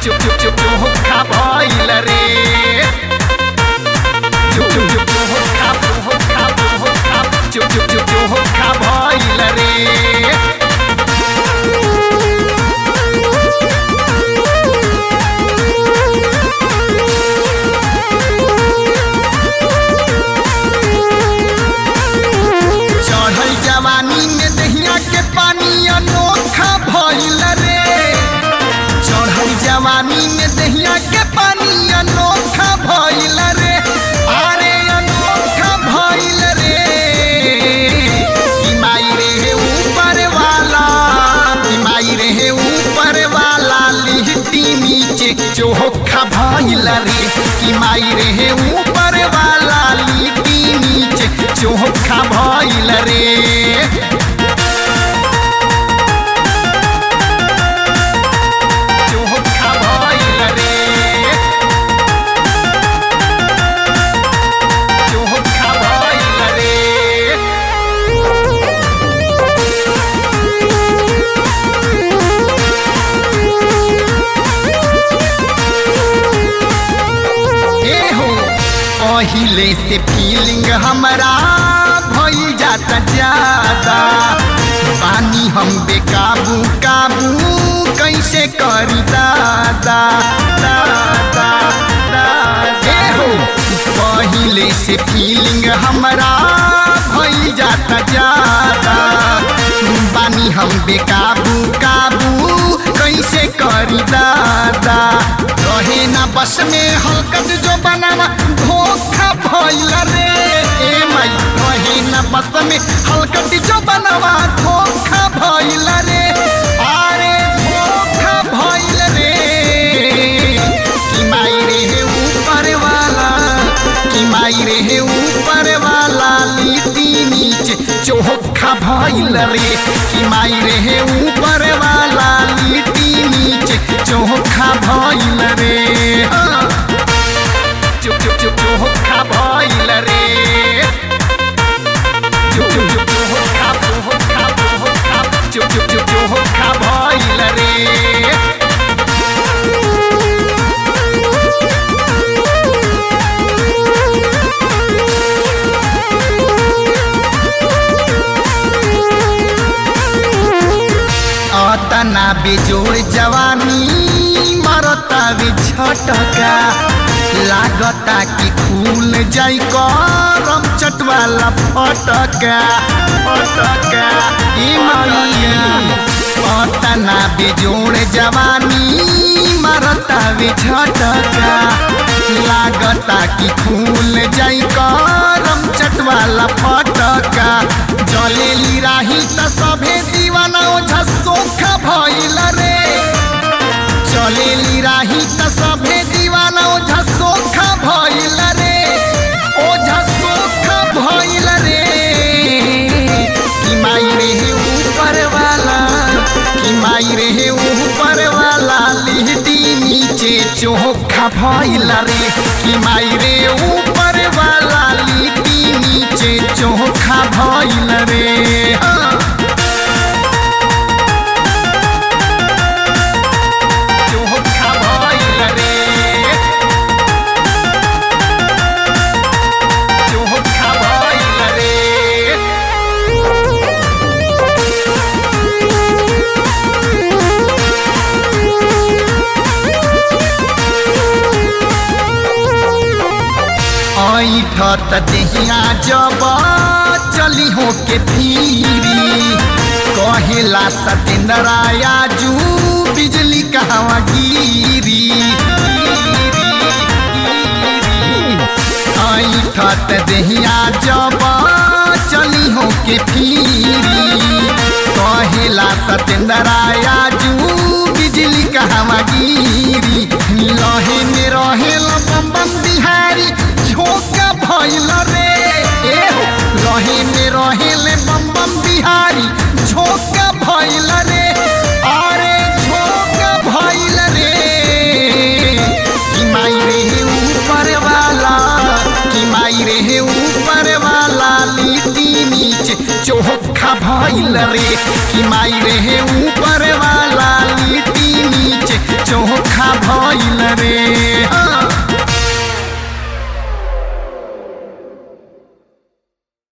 चोखा भइल रे चोखा भइल रे चढ़ल जवानी में दहिया के पानी अनोखा भइल रे चढ़ल जवानी में दहिया के पानी अनोखा भइल रे अरे अनोखा भइल रे कि माई रे ऊपर वाला कि माई रे ऊपर वाला लिहटी नीचे चोखा भइल रे कि माई रे ऊपर वाला लिहटी नीचे चोखा भइल रे चोखा भइल रे चोखा भइल रे पहिले से फीलिंग हमारा भइल जाता ज्यादा पानी हम बेकाबू काबू कैसे करी दादा दादा दादा हो पहिले से फीलिंग हमारा भइल जाता ज्यादा पानी हम बेकाबू काबू कैसे करी दादा रहे ना बस में हलकत जो बनावा धोखा भइल रे ए माई रहे ना बस में हलकत जो बनावा धोखा भइल रे अरे धोखा भइल रे कि माई रे ऊपर वाला कि माई रे ऊपर वाला लिटी नीचे चोखा भइल रे कि माई रे ऊपर वाला लिटी नीचे चोखा भइल रे चोखा भइल रे चोखा भइल रे तना बेजोड़ जवानी मरता भी झटका लागता कि खुल जाई करम चटवाला फटका फटका तना बेजोड़ जवानी मरता भी झटका लागता कि खुल जाई करम चटवाला फटका जलेली राही त सभे दीवाना ओझा सोखा भइल रे चलेली राही त सभे दीवाना ओझा सोखा भइल रे ओझा सोखा भइल रे कि माई रे ऊपर वाला कि माई रे ऊपर वाला लिहटी नीचे चोखा भइल रे कि माई रे ऊपर वाला लिहटी नीचे चोखा भइल रे चोखा भइल रे चोखा भइल रे ऐठत देहिया जब चली हो के फिरी कहेला सतेंद्राया जू बिजली कहवा गिरी ऐठत देहिया जब चली हो के फिरी कहेला सतेंद्राया जू बिजली कहवा गिरी लहे में रहेला बम बम बिहारी झोंका भइल रे रहे में रहेले बम बम बिहारी झोंका भइल रे अरे झोंका भइल रे कि माई रे ऊपर वाला कि माई रे ऊपर वाला लिटी नीचे चोखा भइल रे कि माई रे ऊपर वाला लिटी नीचे चोखा भइल रे।